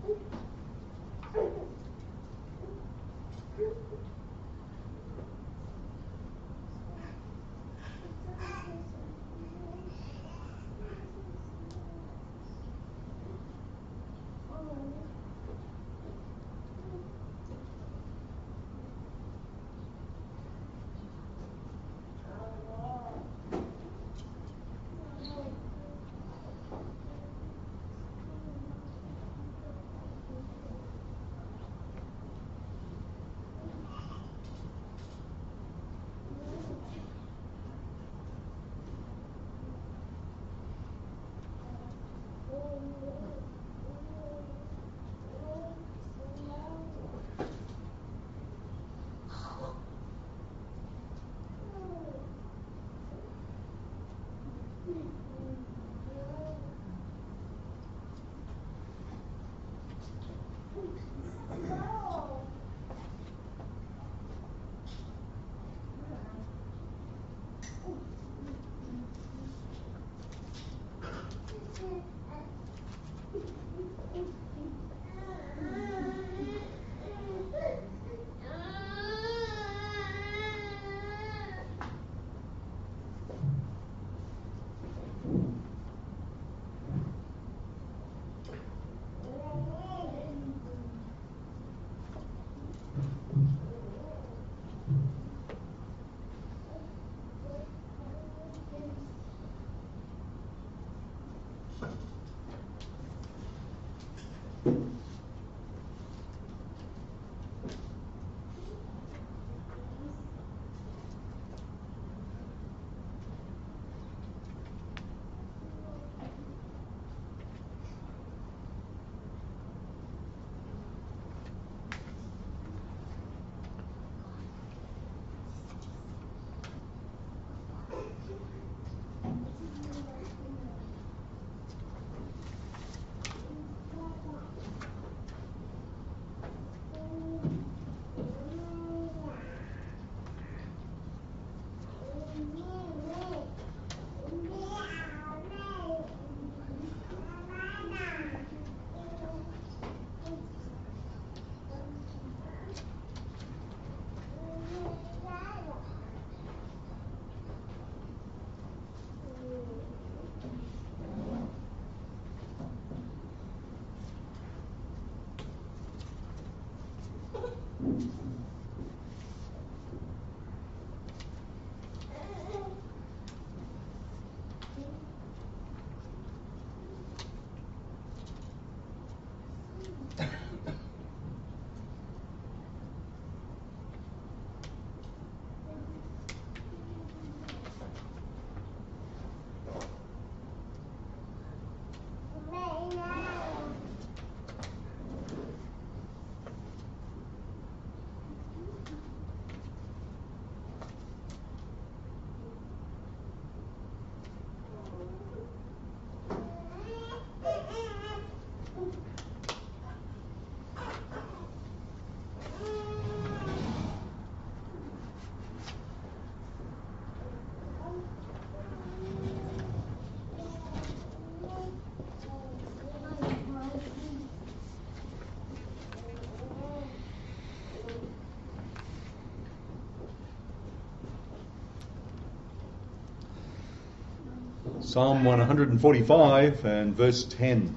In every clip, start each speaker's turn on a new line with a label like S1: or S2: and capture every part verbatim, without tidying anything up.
S1: Psalm one forty-five and verse ten.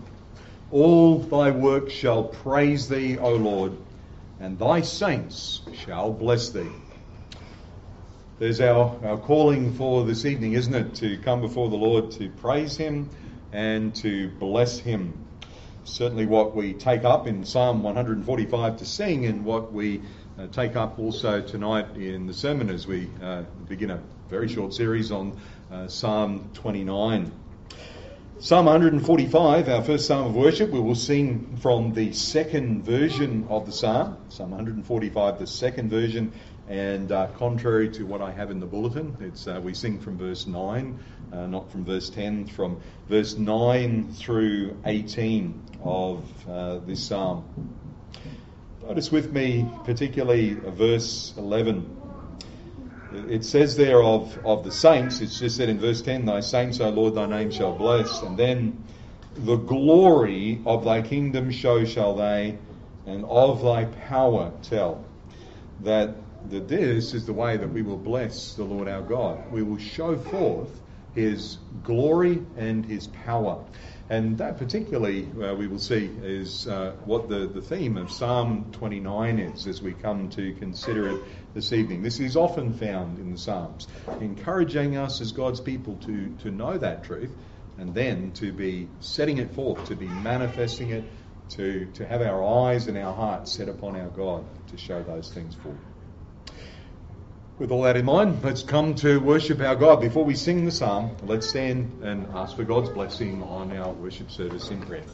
S1: All thy works shall praise thee, O Lord, and thy saints shall bless thee. There's our, our calling for this evening, isn't it? To come before the Lord to praise him and to bless him. Certainly what we take up in Psalm one forty-five to sing, and what we uh, take up also tonight in the sermon as we uh, begin a very short series on uh, Psalm twenty-nine. Psalm one forty-five, our first psalm of worship, we will sing from the second version of the psalm. Psalm one forty-five, the second version, and uh, contrary to what I have in the bulletin, it's uh, we sing from verse nine, uh, not from verse ten, from verse nine through eighteen of uh, this psalm. Notice with me particularly verse eleven. It says there of, of the saints, it's just said in verse ten, thy saints, O Lord, thy name shall bless. And then The glory of thy kingdom show shall they, and of thy power tell. That, that this is the way that we will bless the Lord our God. We will show forth his glory and his power. And that particularly, uh, we will see, is uh, what the, the theme of Psalm twenty-nine is as we come to consider it this evening. This is often found in the Psalms, encouraging us as God's people to, to know that truth, and then to be setting it forth, to be manifesting it, to, to have our eyes and our hearts set upon our God to show those things forth. With all that in mind, let's come to worship our God. Before we sing the psalm, let's stand and ask for God's blessing on our worship service in prayer.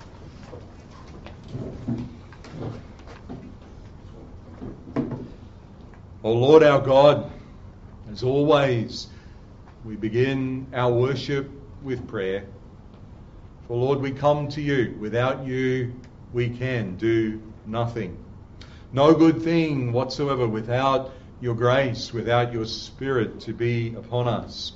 S1: O Lord our God, as always, we begin our worship with prayer. For Lord, we come to you. Without you, we can do nothing. No good thing whatsoever without your grace, without your Spirit to be upon us.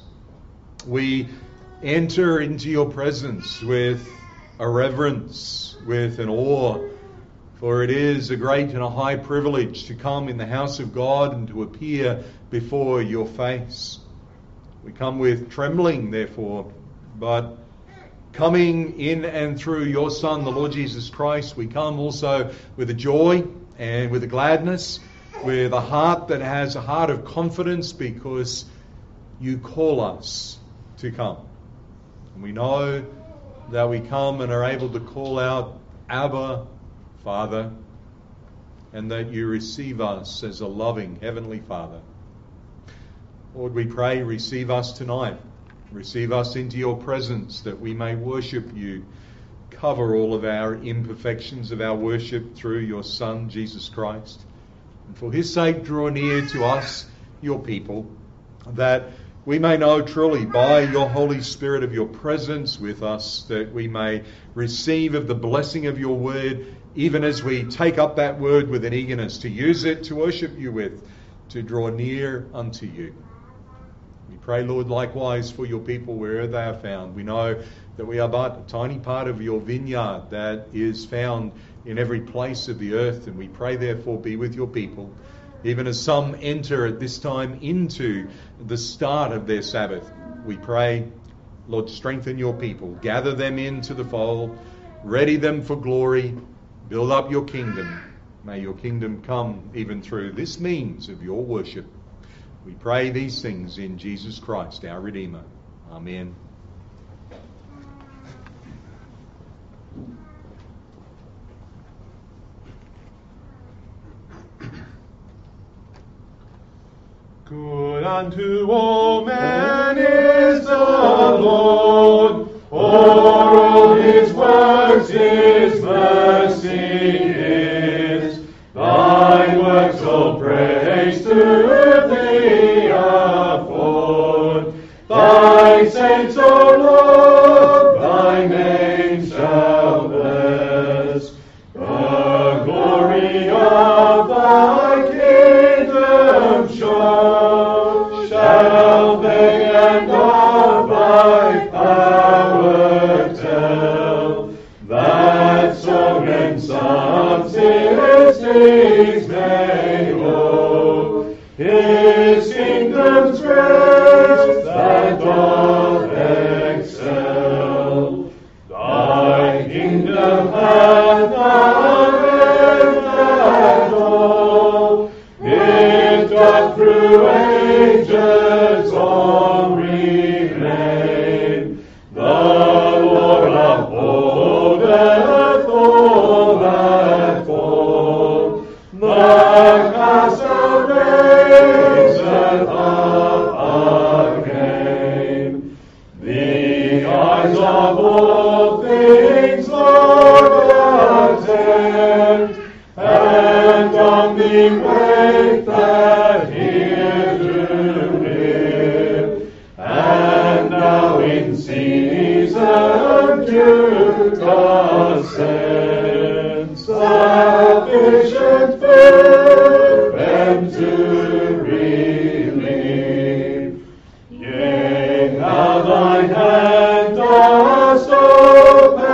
S1: We enter into your presence with a reverence, with an awe, for it is a great and a high privilege to come in the house of God and to appear before your face. We come with trembling, therefore, but coming in and through your Son, the Lord Jesus Christ, we come also with a joy and with a gladness, with a heart that has a heart of confidence because you call us to come. And we know that we come and are able to call out, Abba, Father, and that you receive us as a loving Heavenly Father. Lord, we pray, receive us tonight. Receive us into your presence that we may worship you. Cover all of our imperfections of our worship through your Son, Jesus Christ. And for his sake, draw near to us, your people, that we may know truly by your Holy Spirit of your presence with us, that we may receive of the blessing of your word, even as we take up that word with an eagerness to use it to worship you with, to draw near unto you. We pray, Lord, likewise for your people wherever they are found. We know that we are but a tiny part of your vineyard that is found in every place of the earth, and we pray, therefore, be with your people, even as some enter at this time into the start of their Sabbath. We pray, Lord, strengthen your people, gather them into the fold, ready them for glory, build up your kingdom. May your kingdom come even through this means of your worship. We pray these things in Jesus Christ, our Redeemer. Amen.
S2: Good unto all men is the Lord, for all his works his mercy is. Thy works all praise to thee afford. Thy saints, O Lord, thy name shall bless. The glory of thy kingdom show, shall they and of thy power tell. That song and psalms his deeds may owe, his kingdom's grace that doth excel. Thy kingdom hath not end at all, it doth through ages all remain. The Lord upholdeth all that fall, the castle raiseth up again. The eyes of all things, Lord, attend, and on thee wait that here do live, and now in season due ascend, sufficient food them to relieve. Yea, now thine hand dost open,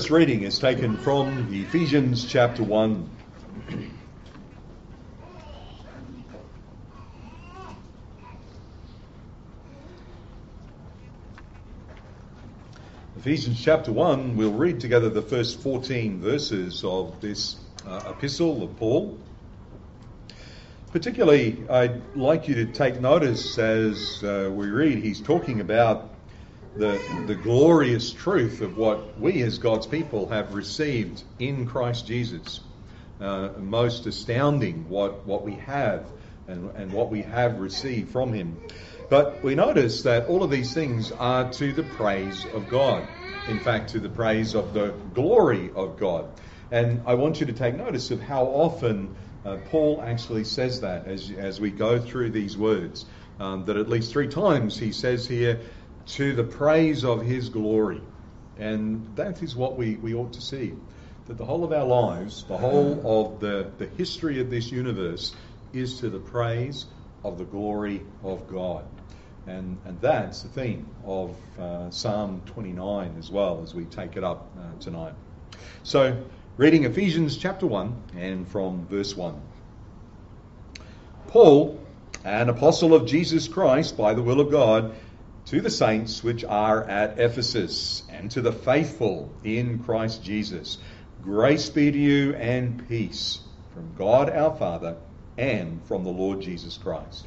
S1: first reading is taken from Ephesians chapter one. Ephesians chapter one, we'll read together the first fourteen verses of this uh, epistle of Paul. Particularly, I'd like you to take notice as uh, we read, he's talking about the, the glorious truth of what we as God's people have received in Christ Jesus. Uh, most astounding what, what we have and, and what we have received from him. But we notice that all of these things are to the praise of God. In fact, to the praise of the glory of God. And I want you to take notice of how often uh, Paul actually says that as, as we go through these words. Um, that at least three times he says here, to the praise of his glory. And that is what we, we ought to see. That the whole of our lives, the whole of the, the history of this universe is to the praise of the glory of God. And, and that's the theme of uh, Psalm twenty-nine as well as we take it up uh, tonight. So, reading Ephesians chapter one and from verse one. Paul, an apostle of Jesus Christ by the will of God, to the saints which are at Ephesus, and to the faithful in Christ Jesus, grace be to you and peace from God our Father and from the Lord Jesus Christ.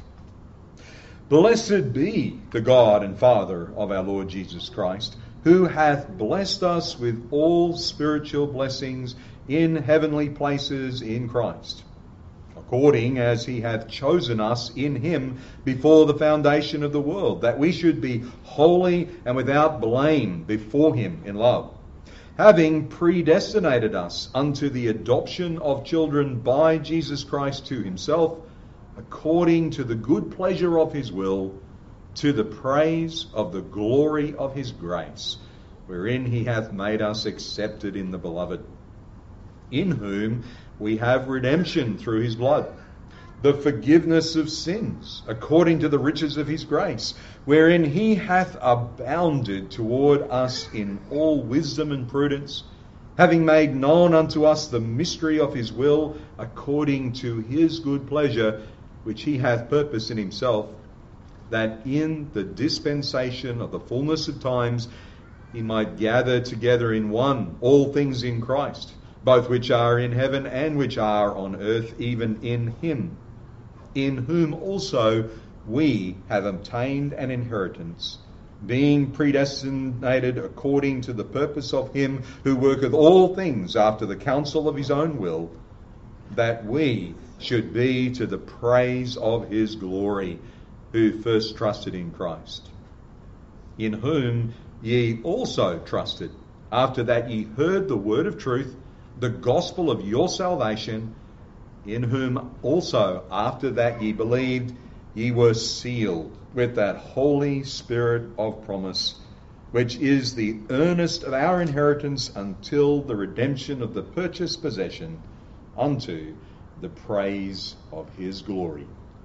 S1: Blessed be the God and Father of our Lord Jesus Christ, who hath blessed us with all spiritual blessings in heavenly places in Christ, according as he hath chosen us in him before the foundation of the world, that we should be holy and without blame before him in love, having predestinated us unto the adoption of children by Jesus Christ to himself, according to the good pleasure of his will, to the praise of the glory of his grace, wherein he hath made us accepted in the beloved, in whom we have redemption through his blood, the forgiveness of sins, according to the riches of his grace, wherein he hath abounded toward us in all wisdom and prudence, having made known unto us the mystery of his will, according to his good pleasure, which he hath purposed in himself, that in the dispensation of the fullness of times he might gather together in one all things in Christ, both which are in heaven and which are on earth, even in him, in whom also we have obtained an inheritance, being predestinated according to the purpose of him who worketh all things after the counsel of his own will, that we should be to the praise of his glory, who first trusted in Christ, in whom ye also trusted, after that ye heard the word of truth, the gospel of your salvation, in whom also after that ye believed, ye were sealed with that Holy Spirit of promise, which is the earnest of our inheritance until the redemption of the purchased possession, unto the praise of his glory.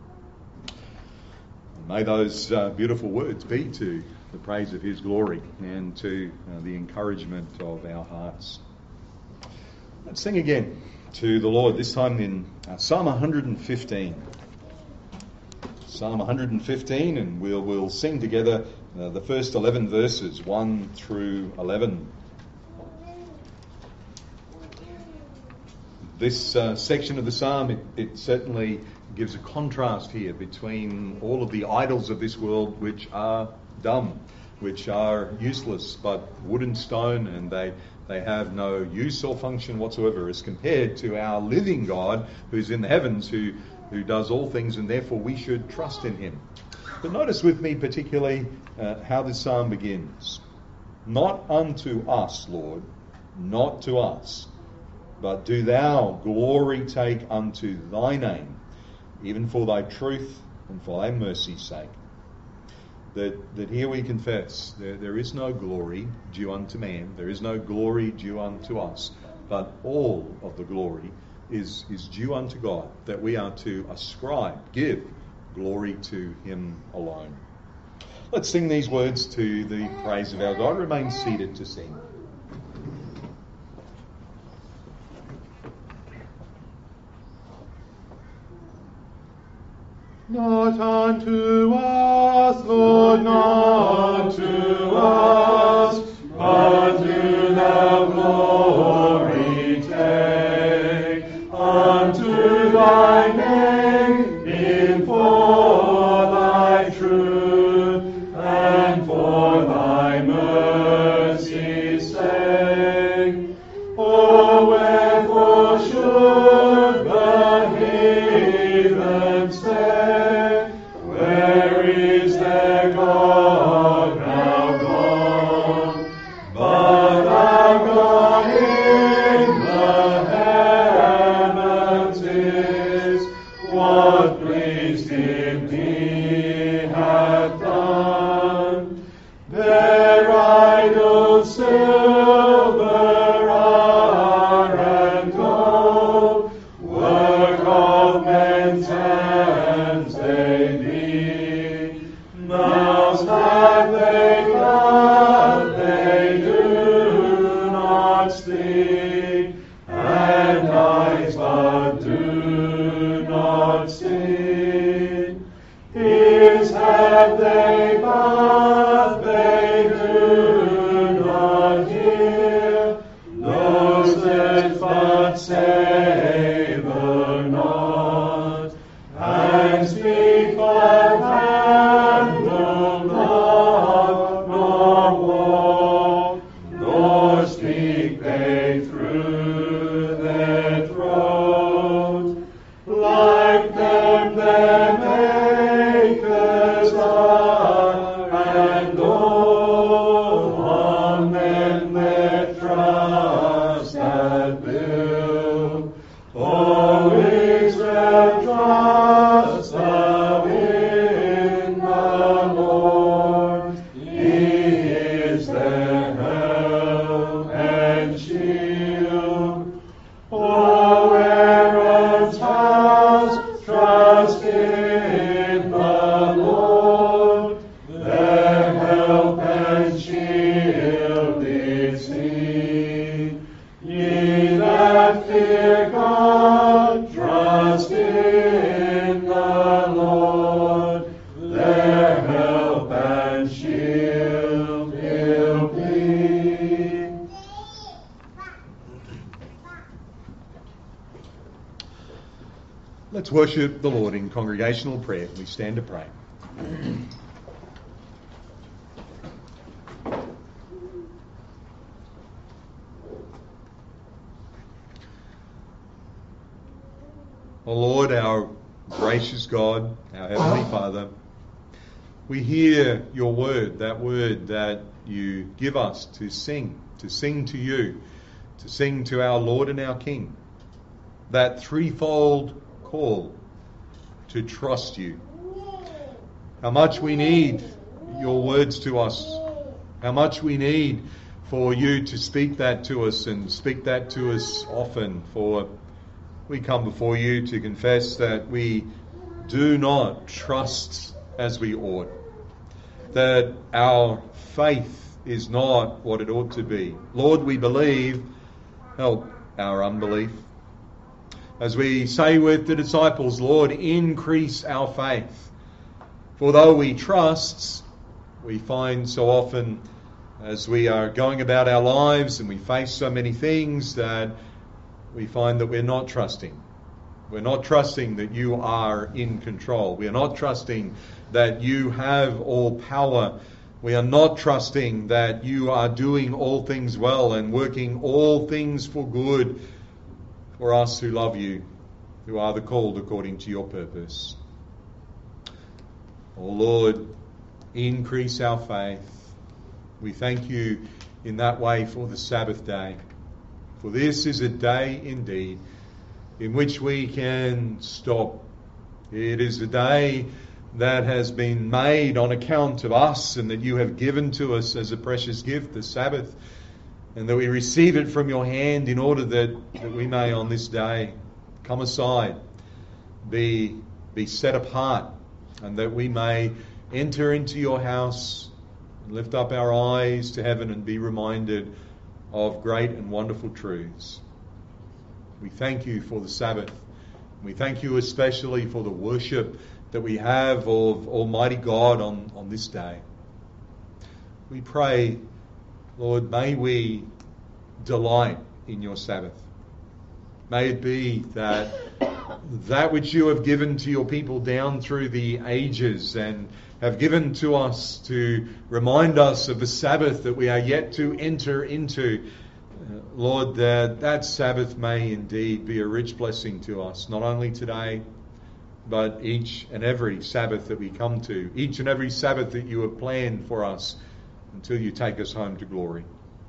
S1: And may those uh, beautiful words be to the praise of his glory and to uh, the encouragement of our hearts. Let's sing again to the Lord, this time in uh, Psalm one fifteen. Psalm one fifteen, and we'll, we'll sing together uh, the first eleven verses, one through eleven. This uh, section of the psalm, it, it certainly gives a contrast here between all of the idols of this world, which are dumb, which are useless, but wood and stone, and they, they have no use or function whatsoever, as compared to our living God, who's in the heavens, who, who does all things, and therefore we should trust in him. But notice with me particularly uh, how this psalm begins. Not unto us, Lord, not to us, but do thou glory take unto thy name, even for thy truth and for thy mercy's sake. That, that here we confess there, there is no glory due unto man, there is no glory due unto us, but all of the glory is, is due unto God, that we are to ascribe, give glory to him alone. Let's sing these words to the praise of our God. Remain seated to sing.
S2: Not unto us, Lord, not to us, but to thou glory take. Unto thy name, in for thy truth, and for thy mercy's sake. Oh, wherefore should the heathen say, where is their God now gone? But our God in the heavens is, what pleased him he hath done. Their idols silver are and gold, work of men's hands they be. Mouths have they but they do not speak, and eyes but do not see. Ears have they but they do not hear, nose that but savour not, and speak but handle not, nor walk, nor speak they through their throat. Like them their makers are, and all on them their trust hath built. O Israel, trust thou in the Lord. He is their help and shield. O Aaron's house, trust in the Lord. Their help and shield is he. Ye that fear God, trust in the Lord. Their help and shield he'll be.
S1: Let's worship the Lord in congregational prayer. We stand to pray. O Lord, our gracious God, our Heavenly Father, we hear your word, that word that you give us to sing, to sing to you, to sing to our Lord and our King. That threefold call to trust you. How much we need your words to us. How much we need for you to speak that to us and speak that to us often. For we come before you to confess that we do not trust as we ought. That our faith is not what it ought to be. Lord, we believe. Help our unbelief. As we say with the disciples, Lord, increase our faith. For though we trust, we find so often as we are going about our lives and we face so many things that we find that we're not trusting. We're not trusting that you are in control. We are not trusting that you have all power. We are not trusting that you are doing all things well and working all things for good for us who love you, who are the called according to your purpose. Oh Lord, increase our faith. We thank you in that way for the Sabbath day. For this is a day indeed in which we can stop. It is a day that has been made on account of us and that you have given to us as a precious gift, the Sabbath, and that we receive it from your hand in order that, that we may on this day come aside, be, be set apart, and that we may enter into your house and lift up our eyes to heaven and be reminded of great and wonderful truths. We thank you for the Sabbath. We thank you especially for the worship that we have of Almighty God on, on this day. We pray, Lord, may we delight in your Sabbath. May it be that that which you have given to your people down through the ages and have given to us to remind us of the Sabbath that we are yet to enter into, uh, Lord, that that Sabbath may indeed be a rich blessing to us, not only today, but each and every Sabbath that we come to, each and every Sabbath that you have planned for us until you take us home to glory.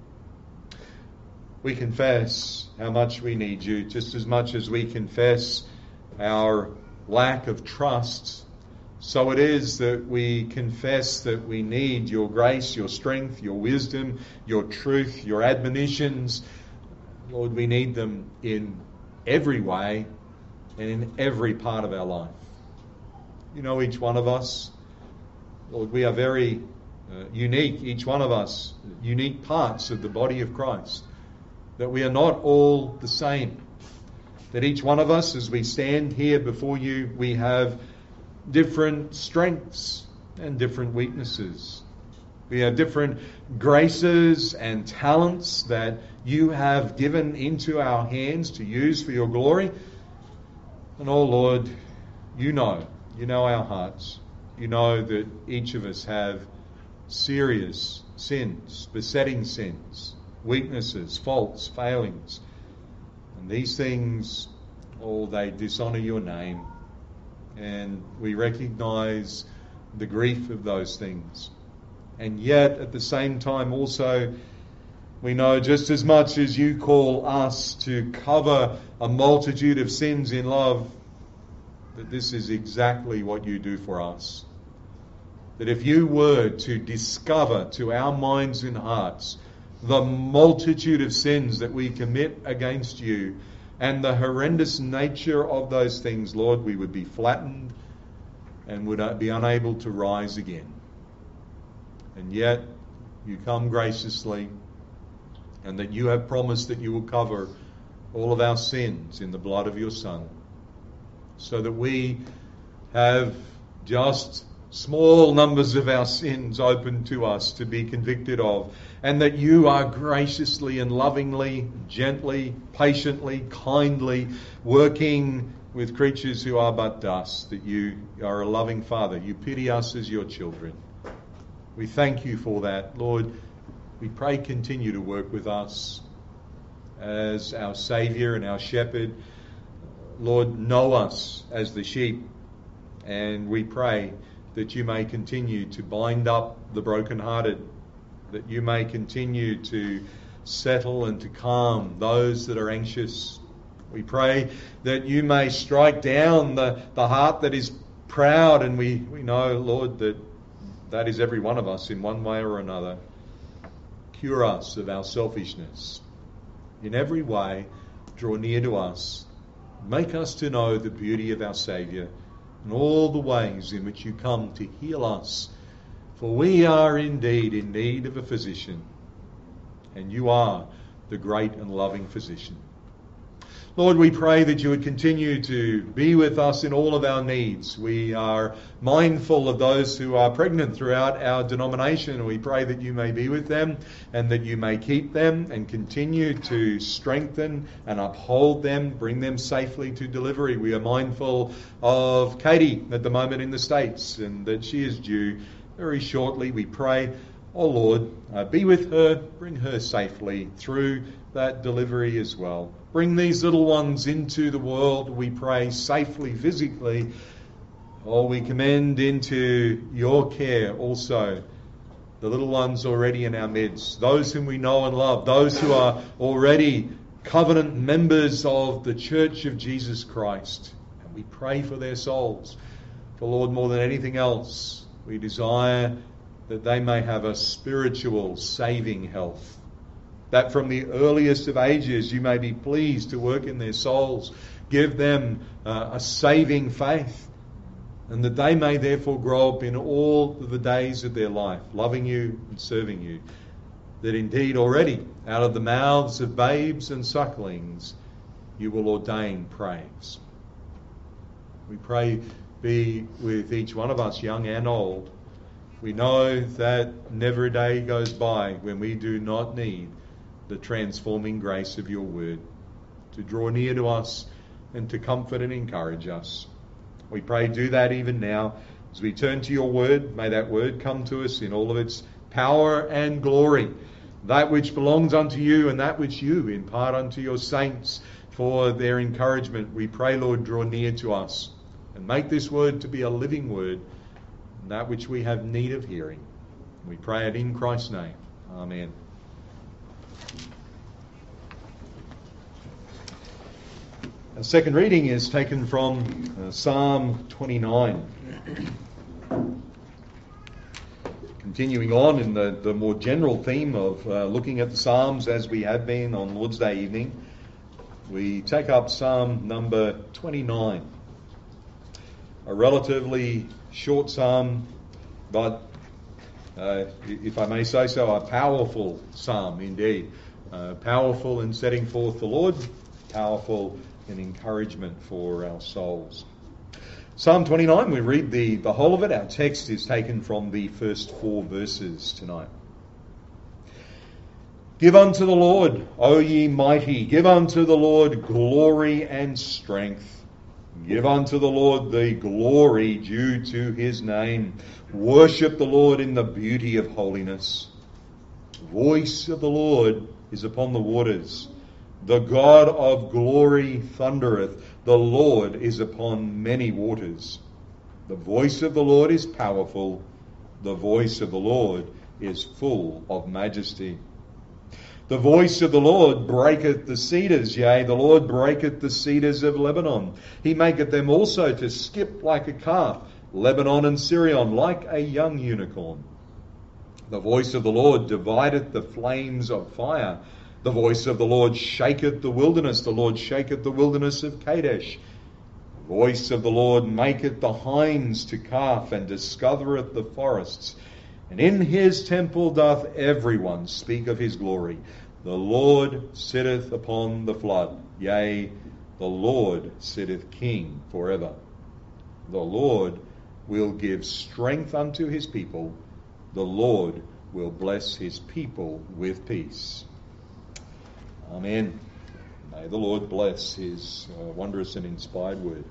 S1: We confess how much we need you, just as much as we confess our lack of trust. So it is that we confess that we need your grace, your strength, your wisdom, your truth, your admonitions. Lord, we need them in every way and in every part of our life. You know each one of us. Lord, we are very uh, unique, each one of us, unique parts of the body of Christ. That we are not all the same. That each one of us, as we stand here before you, we have different strengths and different weaknesses. We have different graces and talents that you have given into our hands to use for your glory. And oh Lord, you know, you know our hearts. You know that each of us have serious sins, besetting sins, weaknesses, faults, failings. And these things, oh, they dishonour your name. And we recognise the grief of those things. And yet, at the same time, also, we know just as much as you call us to cover a multitude of sins in love, that this is exactly what you do for us. That if you were to discover to our minds and hearts the multitude of sins that we commit against you and the horrendous nature of those things, Lord, we would be flattened and would be unable to rise again. And yet, you come graciously, and that you have promised that you will cover all of our sins in the blood of your Son, so that we have just small numbers of our sins open to us to be convicted of, and that you are graciously and lovingly, gently, patiently, kindly working with creatures who are but dust, that you are a loving Father. You pity us as your children. We thank you for that. Lord, we pray continue to work with us as our Saviour and our Shepherd. Lord, know us as the sheep, and we pray that you may continue to bind up the brokenhearted, that you may continue to settle and to calm those that are anxious. We pray that you may strike down the, the heart that is proud, and we, we know, Lord, that that is every one of us in one way or another. Cure us of our selfishness. In every way, draw near to us. Make us to know the beauty of our Saviour and all the ways in which you come to heal us. For we are indeed in need of a physician, and you are the great and loving physician. Lord, we pray that you would continue to be with us in all of our needs. We are mindful of those who are pregnant throughout our denomination, and we pray that you may be with them and that you may keep them and continue to strengthen and uphold them, bring them safely to delivery. We are mindful of Katie at the moment in the States, and that she is due very shortly. We pray, oh Lord, uh, be with her, bring her safely through that delivery as well. Bring these little ones into the world, we pray, safely, physically. Oh, we commend into your care also the little ones already in our midst, those whom we know and love, those who are already covenant members of the Church of Jesus Christ. And we pray for their souls. For Lord, more than anything else, we desire that they may have a spiritual saving health, that from the earliest of ages you may be pleased to work in their souls, give them uh, a saving faith, and that they may therefore grow up in all the days of their life, loving you and serving you, that indeed already out of the mouths of babes and sucklings you will ordain praise. We pray be with each one of us, young and old. We know that never a day goes by when we do not need the transforming grace of your word to draw near to us and to comfort and encourage us. We pray, do that even now. As we turn to your word, may that word come to us in all of its power and glory, that which belongs unto you and that which you impart unto your saints for their encouragement. We pray, Lord, draw near to us and make this word to be a living word, that which we have need of hearing. We pray it in Christ's name. Amen. Our second reading is taken from uh, Psalm twenty-nine. Continuing on in the, the more general theme of uh, looking at the Psalms as we have been on Lord's Day evening, we take up Psalm number twenty-nine. A relatively short psalm, but uh, if I may say so, a powerful psalm indeed. Uh, powerful in setting forth the Lord, powerful in encouragement for our souls. Psalm twenty-nine, we read the, the whole of it. Our text is taken from the first four verses tonight. Give unto the Lord, O ye mighty, give unto the Lord glory and strength. Give unto the Lord the glory due to his name. Worship the Lord in the beauty of holiness. The voice of the Lord is upon the waters. The God of glory thundereth. The Lord is upon many waters. The voice of the Lord is powerful. The voice of the Lord is full of majesty. The voice of the Lord breaketh the cedars, yea, the Lord breaketh the cedars of Lebanon. He maketh them also to skip like a calf, Lebanon and Sirion like a young unicorn. The voice of the Lord divideth the flames of fire. The voice of the Lord shaketh the wilderness. The Lord shaketh the wilderness of Kadesh. The voice of the Lord maketh the hinds to calf, and discovereth the forests. And in his temple doth everyone speak of his glory. The Lord sitteth upon the flood. Yea, the Lord sitteth king forever. The Lord will give strength unto his people. The Lord will bless his people with peace. Amen. May the Lord bless his uh, wondrous and inspired word.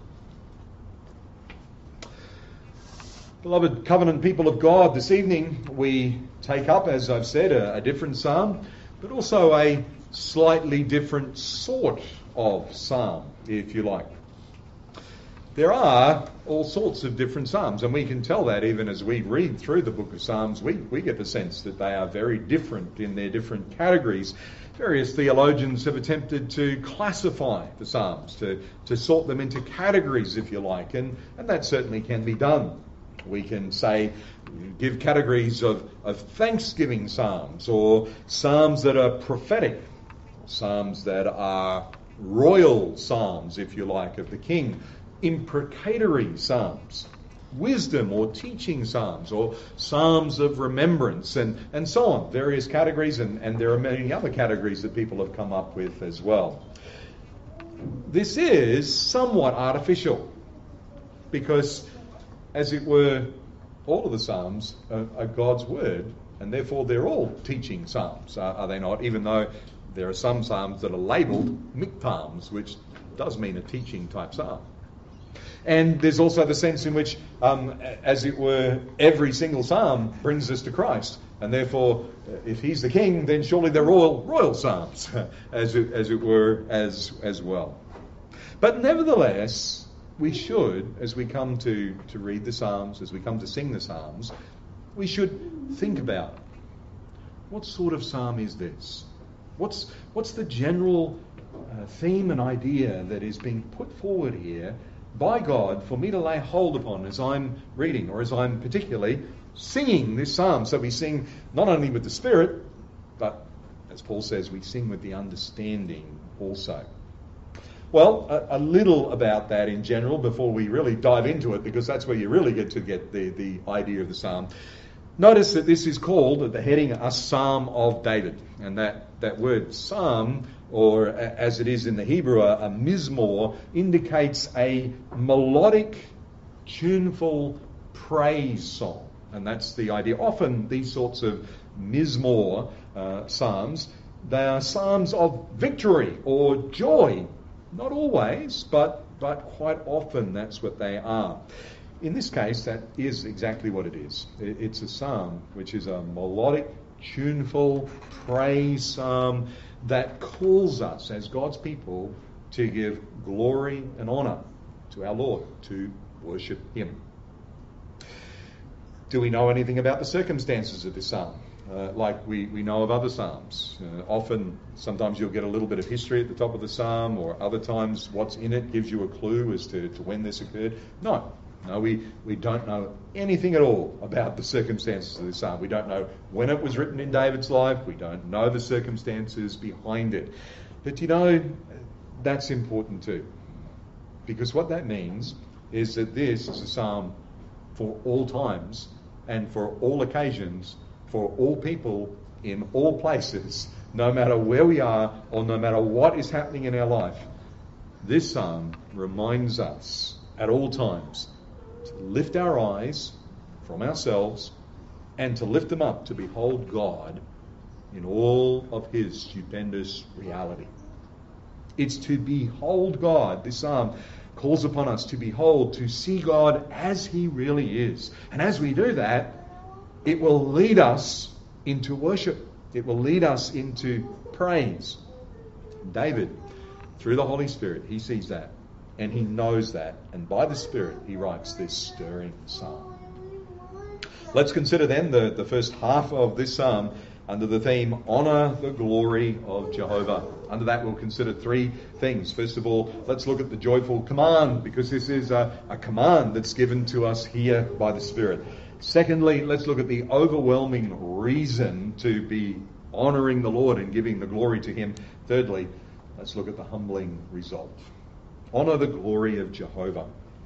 S1: Beloved covenant people of God, this evening we take up, as I've said, a, a different psalm, but also a slightly different sort of psalm, if you like. There are all sorts of different psalms, and we can tell that even as we read through the book of Psalms. We, we get the sense that they are very different in their different categories. Various theologians have attempted to classify the Psalms, to, to sort them into categories, if you like, and, and that certainly can be done. We can say, give categories of, of thanksgiving psalms, or psalms that are prophetic, psalms that are royal psalms, if you like, of the king, imprecatory psalms, wisdom or teaching psalms, or psalms of remembrance, and, and so on. Various categories, and, and there are many other categories that people have come up with as well. This is somewhat artificial, because as it were, all of the Psalms are, are God's word, and therefore they're all teaching Psalms, are, are they not? Even though there are some Psalms that are labelled Mikpsalms, which does mean a teaching type Psalm. And there's also the sense in which, um, as it were, every single Psalm brings us to Christ, and therefore, if he's the king, then surely they're all royal Psalms, as it, as it were, as as well. But nevertheless, we should, as we come to, to read the Psalms, as we come to sing the Psalms, we should think about, what sort of psalm is this? What's what's the general uh, theme and idea that is being put forward here by God for me to lay hold upon as I'm reading, or as I'm particularly singing this psalm? So we sing not only with the Spirit, but, as Paul says, we sing with the understanding also. Well, a, a little about that in general before we really dive into it, because that's where you really get to get the, the idea of the psalm. Notice that this is called, at the heading, a Psalm of David. And that, that word psalm, or as it is in the Hebrew, a, a mizmor, indicates a melodic tuneful praise song. And that's the idea. Often these sorts of Mizmor uh, psalms, they are psalms of victory or joy. Not always, but, but quite often that's what they are. In this case, that is exactly what it is. It's a psalm which is a melodic, tuneful praise psalm that calls us as God's people to give glory and honour to our Lord, to worship him. Do we know anything about the circumstances of this psalm? Uh, like we, we know of other psalms. Uh, often, sometimes you'll get a little bit of history at the top of the psalm, or other times what's in it gives you a clue as to, to when this occurred. No, no, we, we don't know anything at all about the circumstances of this psalm. We don't know when it was written in David's life. We don't know the circumstances behind it. But you know, that's important too. Because what that means is that this is a psalm for all times and for all occasions, for all people in all places, no matter where we are or no matter what is happening in our life. This psalm reminds us at all times to lift our eyes from ourselves and to lift them up to behold God in all of his stupendous reality. It's to behold God. This psalm calls upon us to behold, to see God as he really is. And as we do that, it will lead us into worship. It will lead us into praise. David, through the Holy Spirit, he sees that and he knows that. And by the Spirit, he writes this stirring psalm. Let's consider then the, the first half of this psalm under the theme, Honour the Glory of Jehovah. Under that, we'll consider three things. First of all, let's look at the joyful command, because this is a, a command that's given to us here by the Spirit. Secondly, let's look at the overwhelming reason to be honouring the Lord and giving the glory to him. Thirdly, let's look at the humbling result. Honour the glory of Jehovah.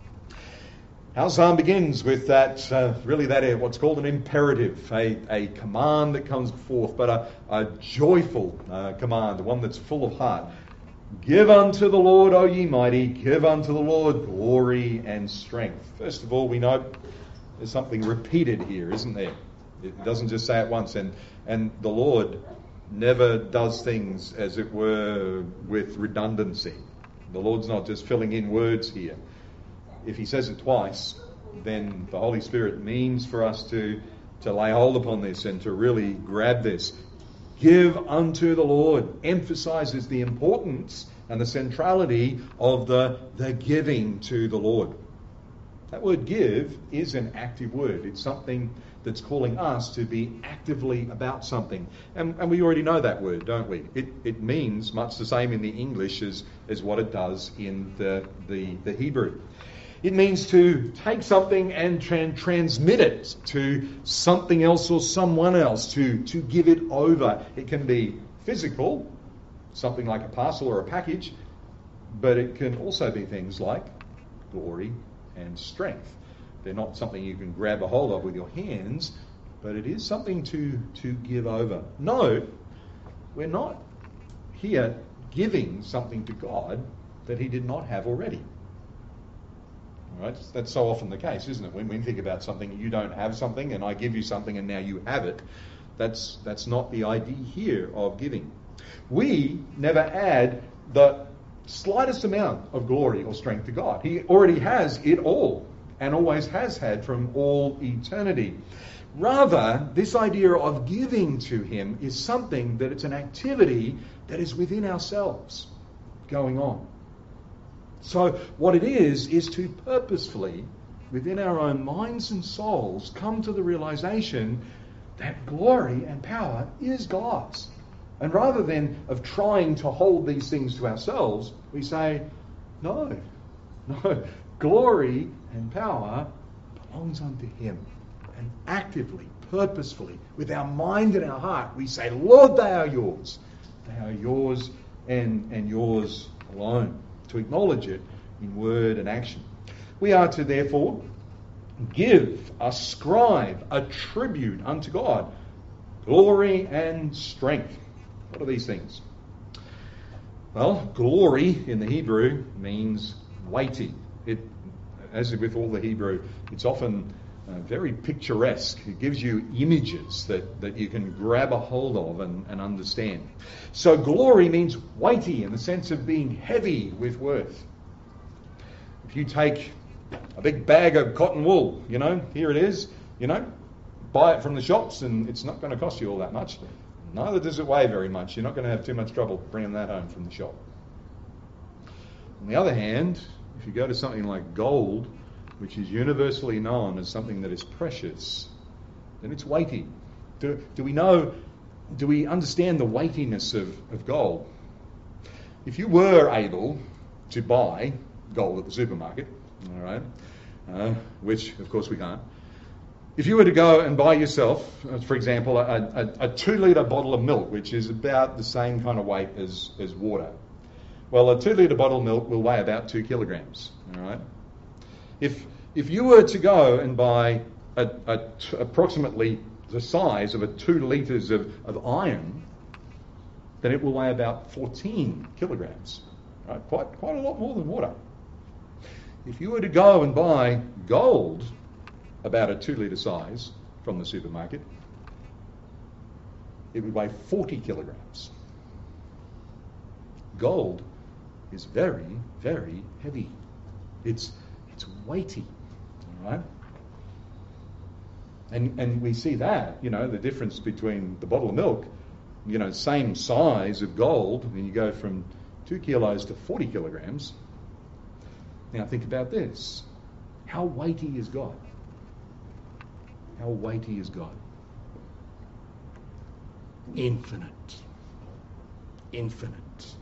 S1: Our psalm begins with that, uh, really that uh, what's called an imperative, a, a command that comes forth, but a, a joyful uh, command, one that's full of heart. Give unto the Lord, O ye mighty, give unto the Lord glory and strength. First of all, we know there's something repeated here, isn't there? It doesn't just say it once, and, and the Lord never does things, as it were, with redundancy. The Lord's not just filling in words here. If he says it twice, then the Holy Spirit means for us to, to lay hold upon this and to really grab this. Give unto the Lord emphasizes the importance and the centrality of the, the giving to the Lord. That word give is an active word. It's something that's calling us to be actively about something. And, and we already know that word, don't we? It, it means much the same in the English as, as what it does in the, the, the Hebrew. It means to take something and tra- transmit it to something else or someone else, to, to give it over. It can be physical, something like a parcel or a package, but it can also be things like glory and strength. They're not something you can grab a hold of with your hands, but it is something to, to give over. No, we're not here giving something to God that he did not have already. Right? That's so often the case, isn't it? When we think about something, you don't have something and I give you something and now you have it. That's that's not the idea here of giving. We never add the slightest amount of glory or strength to God. He already has it all and always has had from all eternity. Rather, this idea of giving to him is something that it's an activity that is within ourselves going on. So what it is, is to purposefully, within our own minds and souls, come to the realization that glory and power is God's. And rather than of trying to hold these things to ourselves, we say, no, no, glory and power belongs unto him. And actively, purposefully, with our mind and our heart, we say, Lord, they are yours. They are yours and, and yours alone. To acknowledge it in word and action. We are to therefore give, ascribe, attribute unto God glory and strength. What are these things? Well, glory in the Hebrew means weighty. It as with all the Hebrew, it's often uh, very picturesque. It gives you images that, that you can grab a hold of and, and understand. So glory means weighty in the sense of being heavy with worth. If you take a big bag of cotton wool, you know, here it is, you know, buy it from the shops and it's not going to cost you all that much. Neither does it weigh very much. You're not going to have too much trouble bringing that home from the shop. On the other hand, if you go to something like gold, which is universally known as something that is precious, then it's weighty. Do, do we know, do we understand the weightiness of, of gold? If you were able to buy gold at the supermarket, all right, uh, which of course we can't, if you were to go and buy yourself, uh, for example, a, a, a two litre bottle of milk, which is about the same kind of weight as, as water, well, a two litre bottle of milk will weigh about two kilograms, all right? If if you were to go and buy a, a t- approximately the size of a two litres of, of iron, then it will weigh about fourteen kilograms, right? Quite quite a lot more than water. If you were to go and buy gold, about a two litre size from the supermarket, it would weigh forty kilograms. Gold is very, very heavy. It's it's weighty, all right? And and we see that, you know, the difference between the bottle of milk, you know, same size of gold, and you go from two kilos to forty kilograms. Now think about this. How weighty is God? How weighty is God? Infinite. Infinite.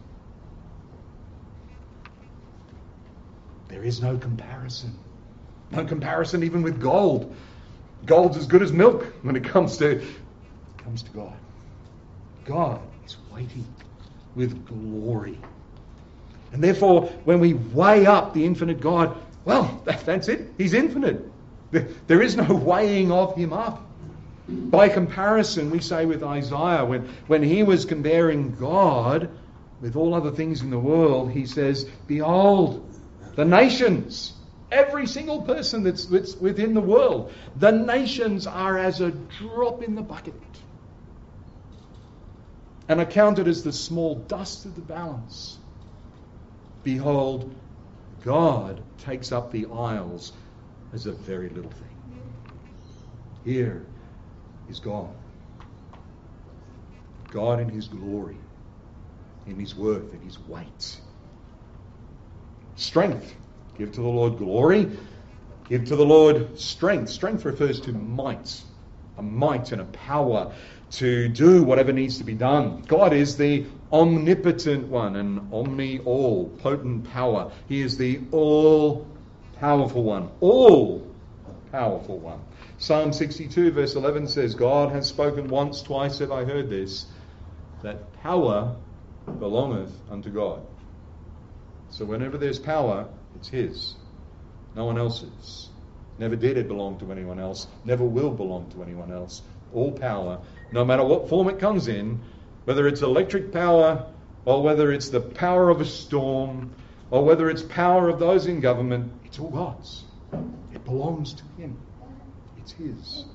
S1: There is no comparison. No comparison even with gold. Gold's as good as milk when it comes to comes to God. God is weighty with glory. And therefore, when we weigh up the infinite God, well, that, that's it. He's infinite. There is no weighing of him up. By comparison, we say with Isaiah, when, when he was comparing God with all other things in the world, he says, behold, the nations, every single person that's, that's within the world, the nations are as a drop in the bucket and are counted as the small dust of the balance. Behold, God takes up the isles as a very little thing. Here is God. God in his glory, in his worth, in his weight. Strength. Give to the Lord glory. Give to the Lord strength. Strength refers to might. A might and a power to do whatever needs to be done. God is the omnipotent one, an omni-all, potent power. He is the all-powerful one. All-powerful one. Psalm sixty-two verse eleven says, God has spoken once, twice have I heard this, that power belongeth unto God. So whenever there's power, it's his. No one else's. Never did it belong to anyone else. Never will belong to anyone else. All power, no matter what form it comes in, whether it's electric power or whether it's the power of a storm or whether it's power of those in government, it's all God's. It belongs to him. It's his.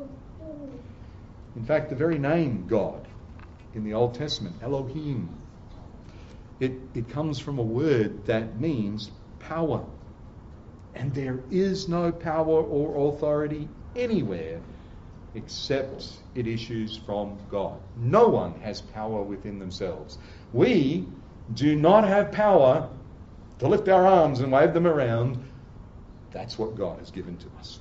S1: In fact, the very name God in the Old Testament, Elohim, it, it comes from a word that means power. And there is no power or authority anywhere except it issues from God. No one has power within themselves. We do not have power to lift our arms and wave them around. That's what God has given to us.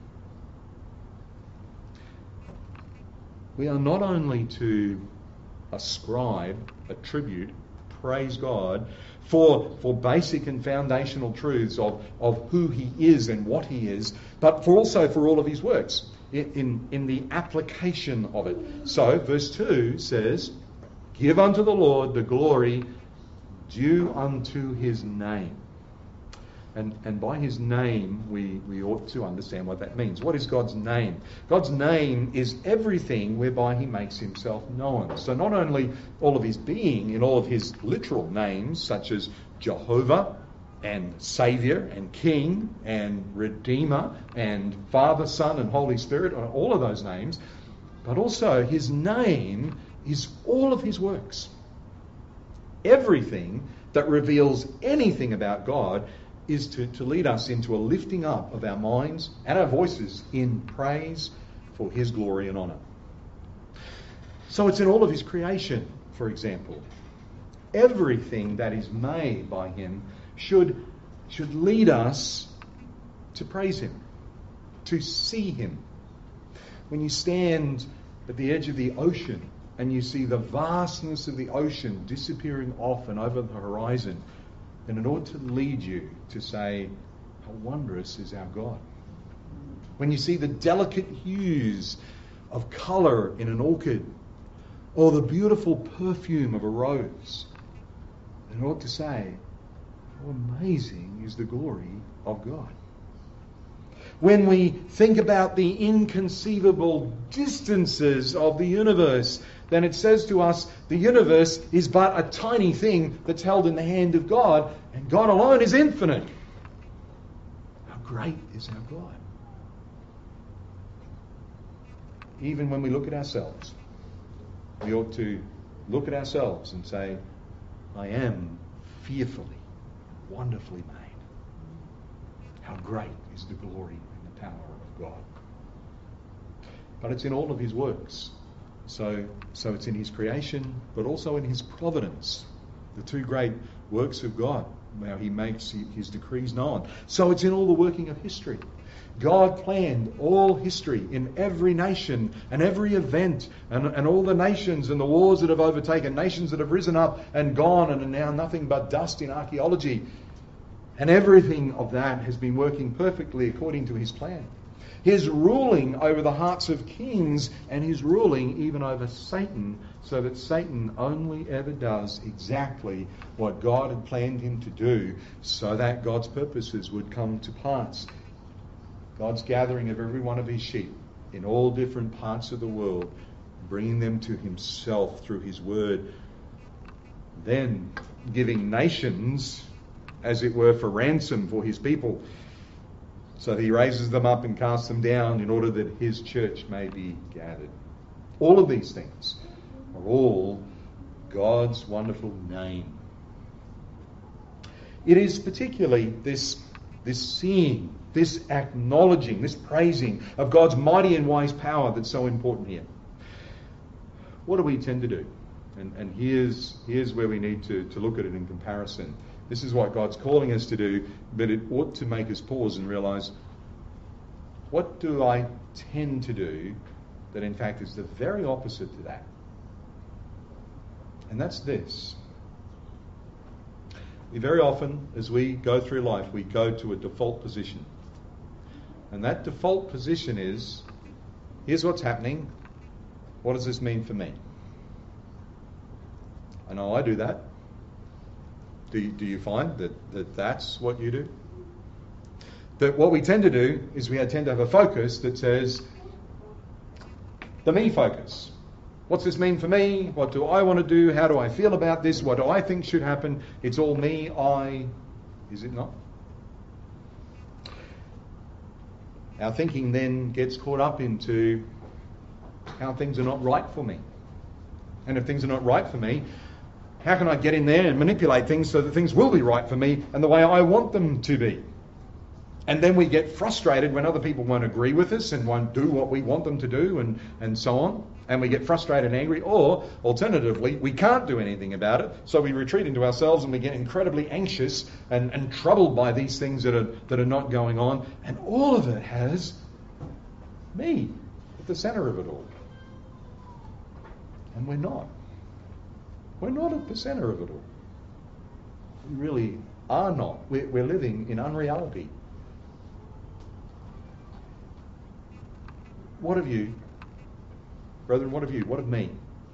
S1: We are not only to ascribe, attribute, praise God for, for basic and foundational truths of, of who he is and what he is, but for also for all of his works in, in, in the application of it. So, verse two says, give unto the Lord the glory due unto his name. And, and by his name, we, we ought to understand what that means. What is God's name? God's name is everything whereby he makes himself known. So not only all of his being in all of his literal names, such as Jehovah, and Saviour and King and Redeemer and Father, Son and Holy Spirit, all of those names, but also his name is all of his works. Everything that reveals anything about God is to, to lead us into a lifting up of our minds and our voices in praise for his glory and honour. So it's in all of his creation, for example. Everything that is made by him should, should lead us to praise him, to see him. When you stand at the edge of the ocean and you see the vastness of the ocean disappearing off and over the horizon, then it ought to lead you to say, how wondrous is our God. When you see the delicate hues of colour in an orchid, or the beautiful perfume of a rose, then it ought to say, how amazing is the glory of God. When we think about the inconceivable distances of the universe, then it says to us, the universe is but a tiny thing that's held in the hand of God, and God alone is infinite. How great is our God? Even when we look at ourselves, we ought to look at ourselves and say, I am fearfully, wonderfully made. How great is the glory and the power of God. But it's in all of his works. So, so it's in his creation, but also in his providence. The two great works of God, how he makes his decrees known. So it's in all the working of history. God planned all history in every nation and every event and, and all the nations and the wars that have overtaken, nations that have risen up and gone and are now nothing but dust in archaeology. And everything of that has been working perfectly according to his plan. His ruling over the hearts of kings and his ruling even over Satan, so that Satan only ever does exactly what God had planned him to do, so that God's purposes would come to pass. God's gathering of every one of his sheep in all different parts of the world, bringing them to himself through his word, then giving nations, as it were, for ransom for his people, so that he raises them up and casts them down in order that his church may be gathered. All of these things are all God's wonderful name. It is particularly this, this seeing, this acknowledging, this praising of God's mighty and wise power that's so important here. What do we tend to do? And, and here's, here's where we need to, to look at it in comparison. This is what God's calling us to do, but it ought to make us pause and realise, what do I tend to do that in fact is the very opposite to that? And that's this. We very often, as we go through life, we go to a default position. And that default position is, here's what's happening. What does this mean for me? I know I do that. Do you, do you find that, that that's what you do? That what we tend to do is we tend to have a focus that says, the me focus. What's this mean for me? What do I want to do? How do I feel about this? What do I think should happen? It's all me, I. Is it not? Our thinking then gets caught up into how things are not right for me. And if things are not right for me, how can I get in there and manipulate things so that things will be right for me and the way I want them to be? And then we get frustrated when other people won't agree with us and won't do what we want them to do and, and so on. And we get frustrated and angry. Or, alternatively, we can't do anything about it, so we retreat into ourselves and we get incredibly anxious and, and troubled by these things that are, that are not going on. And all of it has me at the centre of it all. And we're not. We're not at the centre of it all. We really are not. We're, we're living in unreality. What of you, brethren, what of you, what of me?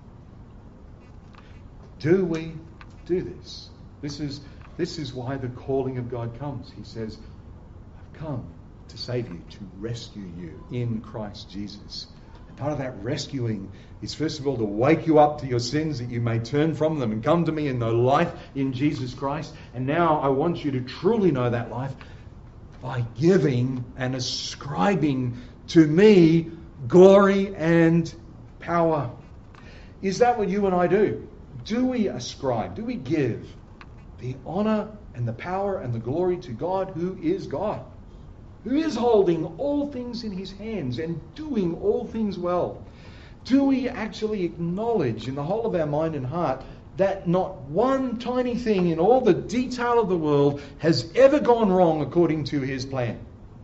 S1: Do we do this? This is, this is why the calling of God comes. He says, I've come to save you, to rescue you in Christ Jesus. Part of that rescuing is first of all to wake you up to your sins that you may turn from them and come to me and know life in Jesus Christ. And now I want you to truly know that life by giving and ascribing to me glory and power. Is that what you and I do? Do we ascribe, do we give the honor and the power and the glory to God who is God, who is holding all things in his hands and doing all things well? Do we actually acknowledge in the whole of our mind and heart that not one tiny thing in all the detail of the world has ever gone wrong according to his plan?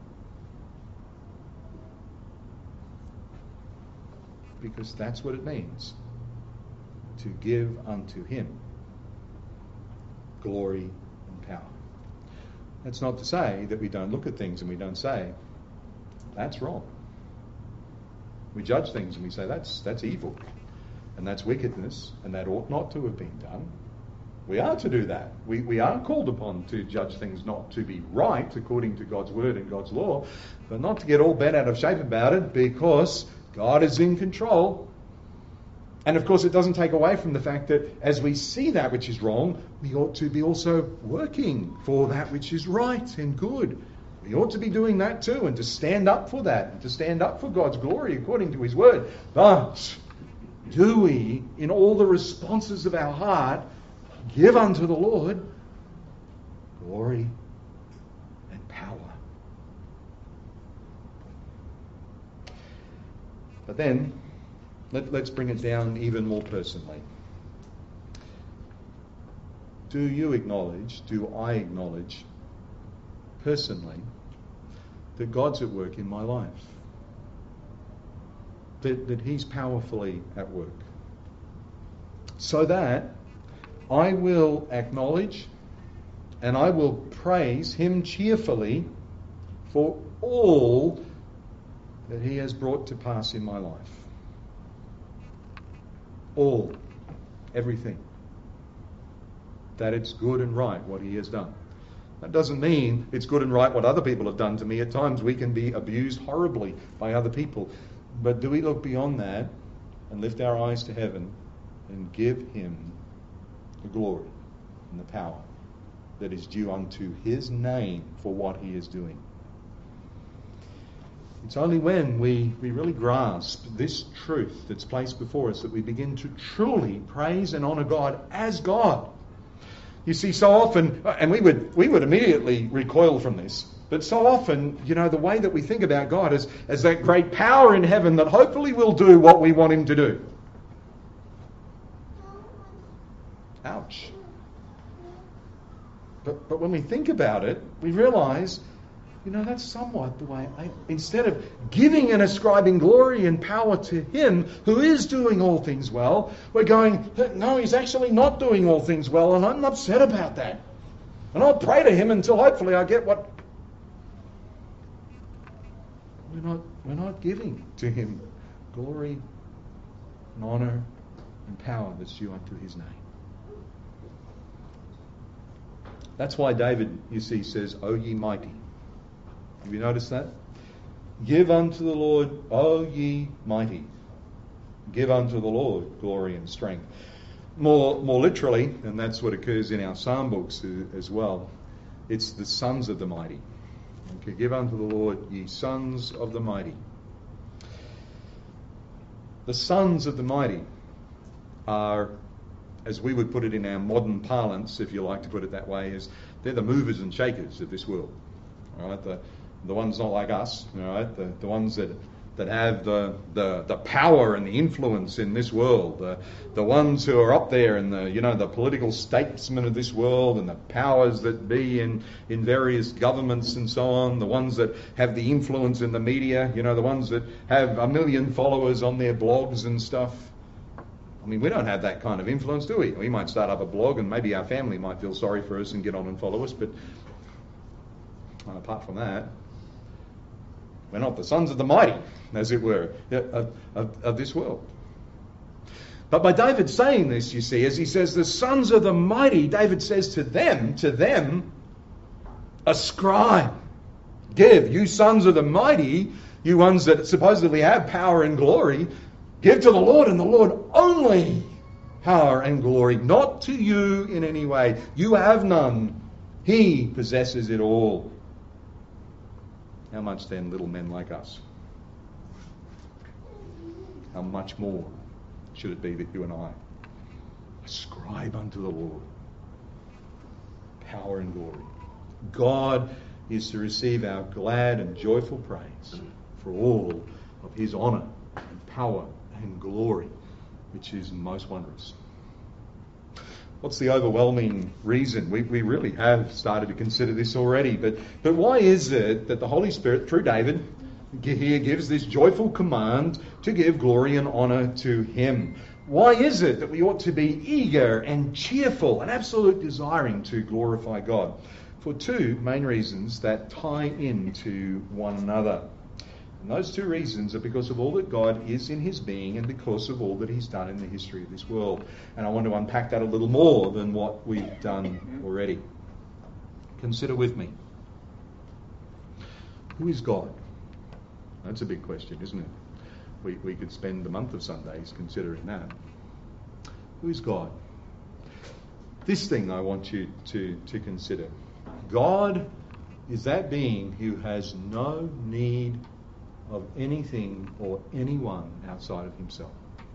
S1: Because that's what it means to give unto him glory and power. That's not to say that we don't look at things and we don't say, that's wrong. We judge things and we say, that's that's evil, and that's wickedness, and that ought not to have been done. We are to do that. We, we are called upon to judge things not to be right according to God's word and God's law, but not to get all bent out of shape about it, because God is in control. And of course it doesn't take away from the fact that as we see that which is wrong, we ought to be also working for that which is right and good. We ought to be doing that too, and to stand up for that, and to stand up for God's glory according to his word. But do we, in all the responses of our heart, give unto the Lord glory and power? But then, let, let's bring it down even more personally. Do you acknowledge, do I acknowledge personally that God's at work in my life? That, that he's powerfully at work. So that I will acknowledge and I will praise him cheerfully for all that he has brought to pass in my life. All. Everything. That it's good and right what he has done. That doesn't mean it's good and right what other people have done to me. At times we can be abused horribly by other people. But do we look beyond that and lift our eyes to heaven and give him the glory and the power that is due unto his name for what he is doing? It's only when we, we really grasp this truth that's placed before us that we begin to truly praise and honour God as God. You see, so often, and we would we would immediately recoil from this, but so often, you know, the way that we think about God is as that great power in heaven that hopefully will do what we want him to do. Ouch. But but when we think about it, we realise, you know, that's somewhat the way, I, instead of giving and ascribing glory and power to him who is doing all things well, we're going, no, he's actually not doing all things well, and I'm upset about that. And I'll pray to him until hopefully I get what... We're not, we're not giving to him glory and honour and power that's due unto his name. That's why David, you see, says, O ye mighty. Have you noticed that? Give unto the Lord, O ye mighty. Give unto the Lord glory and strength. More, more literally, and that's what occurs in our psalm books as well, it's the sons of the mighty. Okay, give unto the Lord, ye sons of the mighty. The sons of the mighty are, as we would put it in our modern parlance, if you like to put it that way, is they're the movers and shakers of this world. All right, the the ones not like us, all right, the the ones that that have the the the power and the influence in this world, the the ones who are up there in the you know the political statesmen of this world and the powers that be in in various governments and so on, the ones that have the influence in the media, you know, the ones that have a million followers on their blogs and stuff. I mean, we don't have that kind of influence, do we? We might start up a blog and maybe our family might feel sorry for us and get on and follow us, but well, apart from that, we're not the sons of the mighty, as it were, of, of, of this world. But by David saying this, you see, as he says, the sons of the mighty, David says to them, to them, ascribe, give, you sons of the mighty, You ones that supposedly have power and glory, give to the Lord and the Lord only power and glory, not to you in any way. You have none. He possesses it all. How much then little men like us? How much more should it be that you and I ascribe unto the Lord power and glory? God is to receive our glad and joyful praise for all of his honour and power and glory, which is most wondrous. What's the overwhelming reason? We, we really have started to consider this already, but, but why is it that the Holy Spirit, through David, here gives this joyful command to give glory and honour to him? Why is it that we ought to be eager and cheerful and absolute desiring to glorify God? For two main reasons that tie into one another. And those two reasons are because of all that God is in his being and because of all that he's done in the history of this world. And I want to unpack that a little more than what we've done already. Consider with me. Who is God? That's a big question, isn't it? We, we could spend the month of Sundays considering that. Who is God? This thing I want you to, to consider. God is that being who has no need of anything or anyone outside of himself.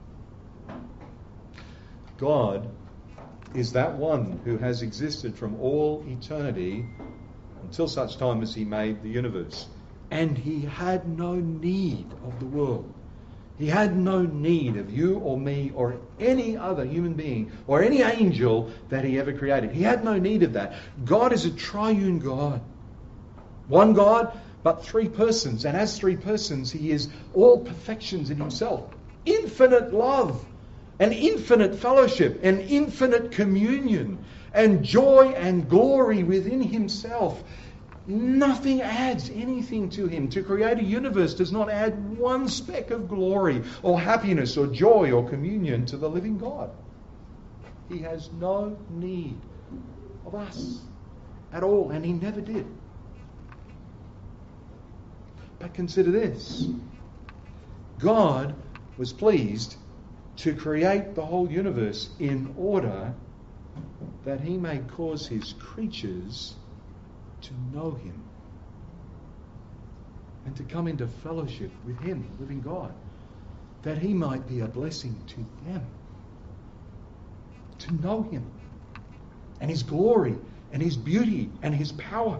S1: God is that one who has existed from all eternity until such time as he made the universe. And he had no need of the world. He had no need of you or me or any other human being or any angel that he ever created. He had no need of that. God is a triune God. One God, but three persons. And as three persons, he is all perfections in himself. Infinite love and infinite fellowship and infinite communion and joy and glory within himself. Nothing adds anything to him. To create a universe does not add one speck of glory or happiness or joy or communion to the living God. He has no need of us at all, and he never did. But consider this. God was pleased to create the whole universe in order that he may cause his creatures to know him and to come into fellowship with him, the living God, that he might be a blessing to them, to know him and his glory and his beauty and his power.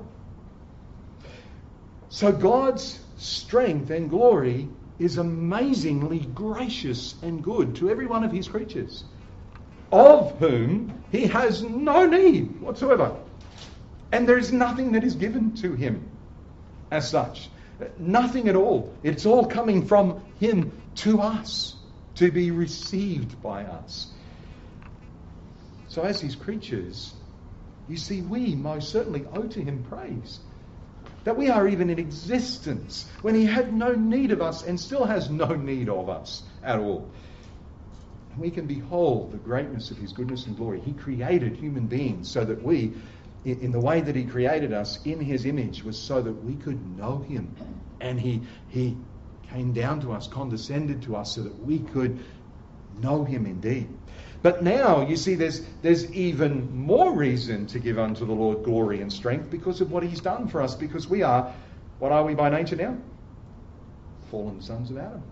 S1: So God's strength and glory is amazingly gracious and good to every one of his creatures, of whom he has no need whatsoever. And there is nothing that is given to him as such. Nothing at all. It's all coming from him to us, to be received by us. So as his creatures, you see, we most certainly owe to him praise. That we are even in existence when he had no need of us and still has no need of us at all. And we can behold the greatness of his goodness and glory. He created human beings so that we, in the way that he created us in his image, was so that we could know him. And he he came down to us, condescended to us, so that we could know him indeed. But now, you see, there's there's even more reason to give unto the Lord glory and strength because of what he's done for us. Because we are, what are we by nature now? Fallen sons of Adam.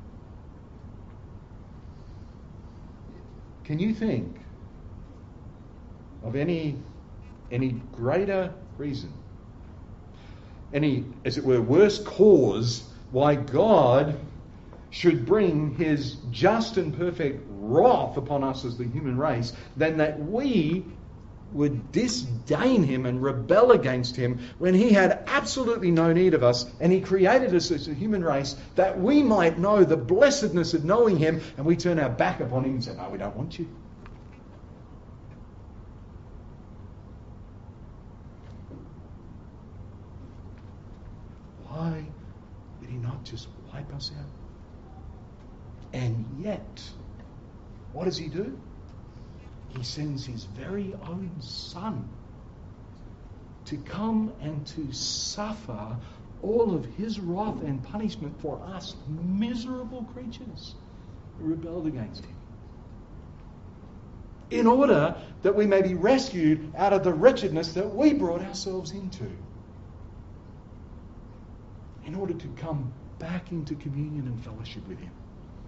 S1: Can you think of any any greater reason, any, as it were, worse cause why God should bring his just and perfect wrath upon us as the human race than that we would disdain him and rebel against him when he had absolutely no need of us, and he created us as a human race that we might know the blessedness of knowing him, and we turn our back upon him and say, no, we don't want you. Why did he not just wipe us out? And yet, what does he do? He sends his very own son to come and to suffer all of his wrath and punishment for us miserable creatures who rebelled against him, in order that we may be rescued out of the wretchedness that we brought ourselves into, in order to come back into communion and fellowship with him.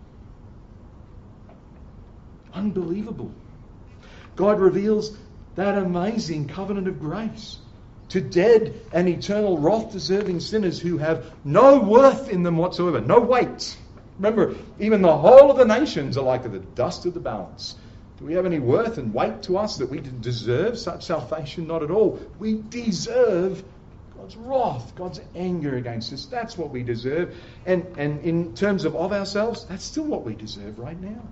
S1: Unbelievable. God reveals that amazing covenant of grace to dead and eternal wrath-deserving sinners who have no worth in them whatsoever, no weight. Remember, even the whole of the nations are like the dust of the balance. Do we have any worth and weight to us that we deserve such salvation? Not at all. We deserve God's wrath, God's anger against us. That's what we deserve. And, and in terms of of ourselves, that's still what we deserve right now.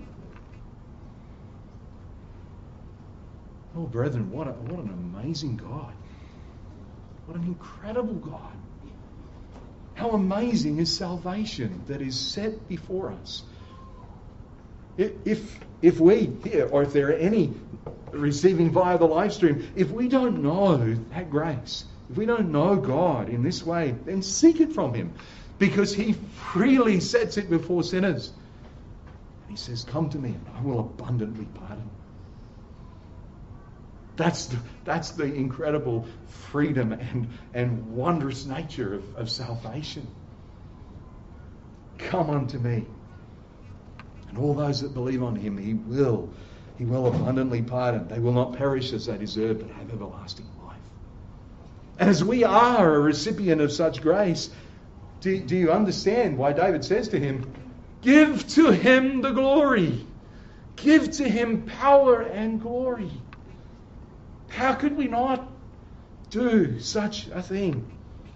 S1: Oh, brethren, what, a, what an amazing God. What an incredible God. How amazing is salvation that is set before us. If, if we here, or if there are any receiving via the live stream, if we don't know that grace, if we don't know God in this way, then seek it from him, because he freely sets it before sinners. He says, come to me and I will abundantly pardon. That's the, that's the incredible freedom and, and wondrous nature of, of salvation. Come unto me. And all those that believe on him, he will, he will abundantly pardon. They will not perish as they deserve, but have everlasting life. And as we are a recipient of such grace, do, do you understand why David says to him, give to him the glory. Give to him power and glory. How could we not do such a thing?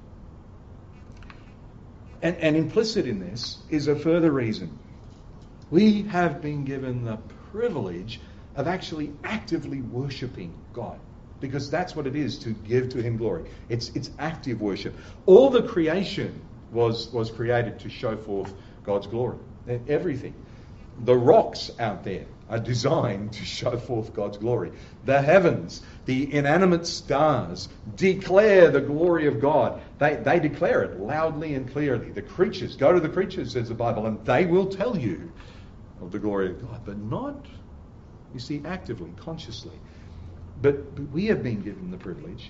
S1: And, and implicit in this is a further reason. We have been given the privilege of actually actively worshipping God, because that's what it is to give to him glory. It's it's active worship. All the creation was was created to show forth God's glory. Everything. The rocks out there are designed to show forth God's glory. The heavens, the inanimate stars, declare the glory of God. They, they declare it loudly and clearly. The creatures, go to the creatures, says the Bible, and they will tell you of the glory of God. But not, you see, actively, consciously. But, but we have been given the privilege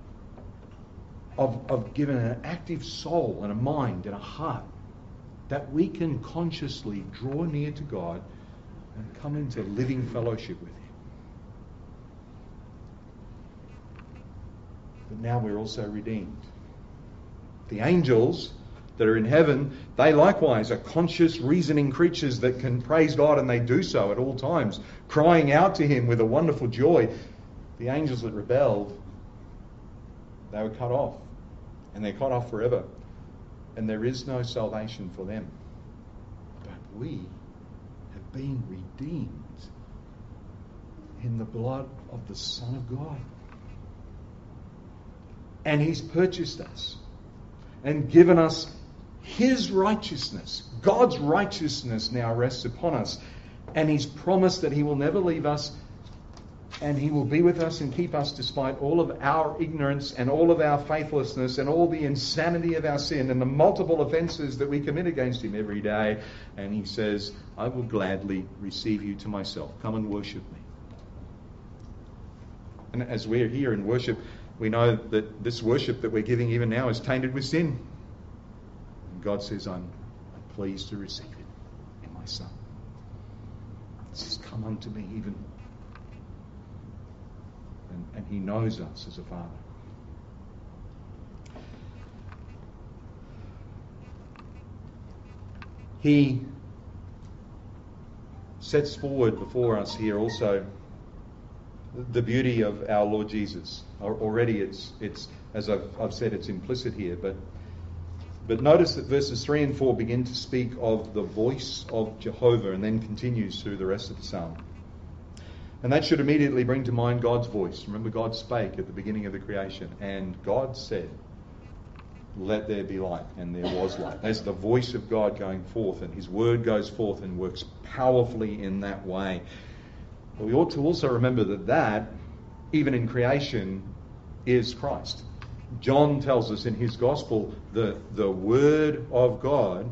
S1: of, of given an active soul and a mind and a heart that we can consciously draw near to God and come into living fellowship with him. But now we're also redeemed. The angels that are in heaven, they likewise are conscious, reasoning creatures that can praise God, and they do so at all times, crying out to him with a wonderful joy. The angels that rebelled, they were cut off, and they're cut off forever. And there is no salvation for them. But we have been redeemed in the blood of the Son of God. And he's purchased us and given us his righteousness. God's righteousness now rests upon us. And he's promised that he will never leave us, and he will be with us and keep us despite all of our ignorance and all of our faithlessness and all the insanity of our sin and the multiple offences that we commit against him every day. And he says, I will gladly receive you to myself. Come and worship me. And as we're here in worship, we know that this worship that we're giving even now is tainted with sin. And God says, I'm pleased to receive it in my Son. He says, come unto me even. And, and he knows us as a father. He sets forward before us here also the beauty of our Lord Jesus. Already it's, it's as I've, I've said, it's implicit here, but but notice that verses three and four begin to speak of the voice of Jehovah, and then continues through the rest of the psalm. And that should immediately bring to mind God's voice. Remember, God spake at the beginning of the creation, and God said, let there be light, and there was light. There's the voice of God going forth, and his word goes forth and works powerfully in that way. But we ought to also remember that that, even in creation, is Christ. John tells us in his gospel that the Word of God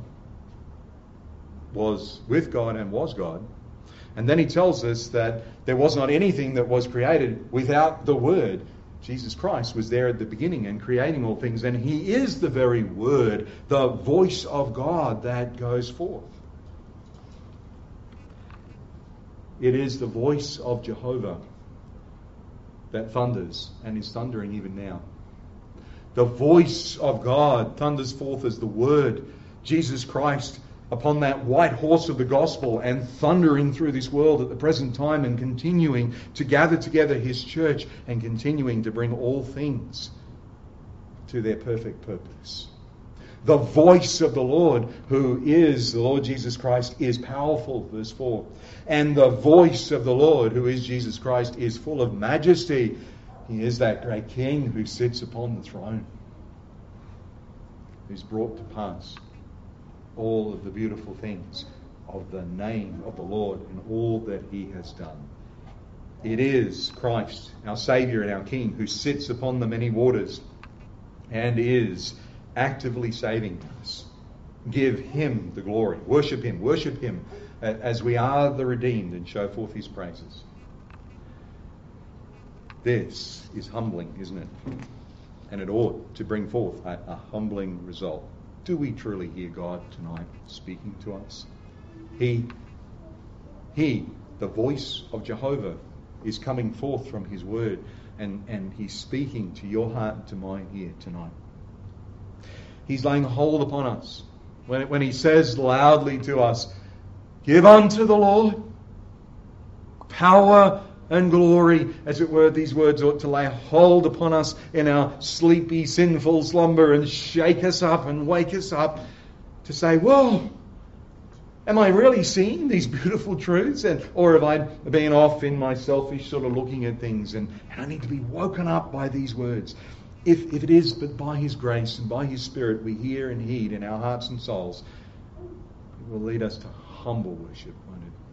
S1: was with God and was God. And then he tells us that there was not anything that was created without the Word. Jesus Christ was there at the beginning and creating all things, and he is the very Word, the voice of God that goes forth. It is the voice of Jehovah that thunders and is thundering even now. The voice of God thunders forth as the Word, Jesus Christ, upon that white horse of the gospel and thundering through this world at the present time and continuing to gather together his church and continuing to bring all things to their perfect purpose. The voice of the Lord, who is the Lord Jesus Christ, is powerful, verse four. And the voice of the Lord, who is Jesus Christ, is full of majesty. He is that great King who sits upon the throne, who's brought to pass all of the beautiful things of the name of the Lord and all that he has done. It is Christ, our Saviour and our King, who sits upon the many waters and is actively saving us. Give him the glory. Worship him. Worship him as we are the redeemed and show forth his praises. This is humbling, isn't it? And it ought to bring forth a, a humbling result. Do we truly hear God tonight speaking to us? He, he, the voice of Jehovah, is coming forth from his word, and, and he's speaking to your heart and to mine here tonight. He's laying hold upon us. When, when he says loudly to us, give unto the Lord power and glory, as it were, these words ought to lay hold upon us in our sleepy, sinful slumber and shake us up and wake us up to say, whoa, am I really seeing these beautiful truths? And or have I been off in my selfish sort of looking at things, and, and I need to be woken up by these words? If, if it is but by his grace and by his Spirit we hear and heed in our hearts and souls, it will lead us to humble worship, won't it?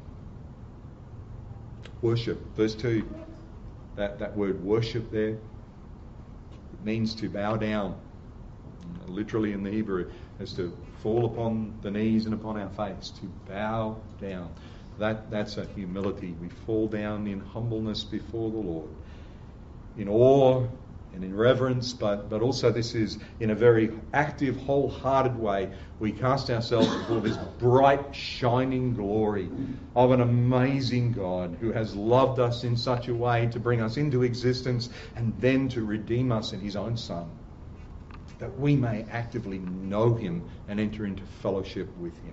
S1: Worship, verse two, that, that word worship there, it means to bow down. Literally in the Hebrew, is to fall upon the knees and upon our face, to bow down. That, that's a humility. We fall down in humbleness before the Lord, in awe and in reverence, but, but also this is in a very active, wholehearted way. We cast ourselves before this bright, shining glory of an amazing God who has loved us in such a way to bring us into existence and then to redeem us in his own Son, that we may actively know him and enter into fellowship with him.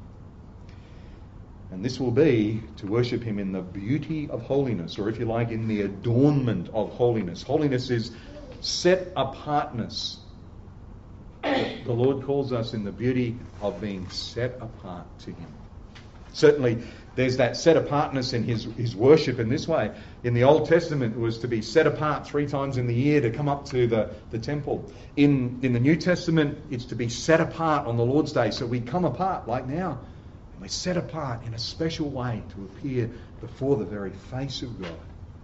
S1: And this will be to worship him in the beauty of holiness, or if you like, in the adornment of holiness. Holiness is set apartness. The Lord calls us in the beauty of being set apart to him. Certainly, there's that set apartness in his, his worship in this way. In the Old Testament, it was to be set apart three times in the year to come up to the, the temple. In, in the New Testament, it's to be set apart on the Lord's Day. So we come apart like now. We're set apart in a special way to appear before the very face of God.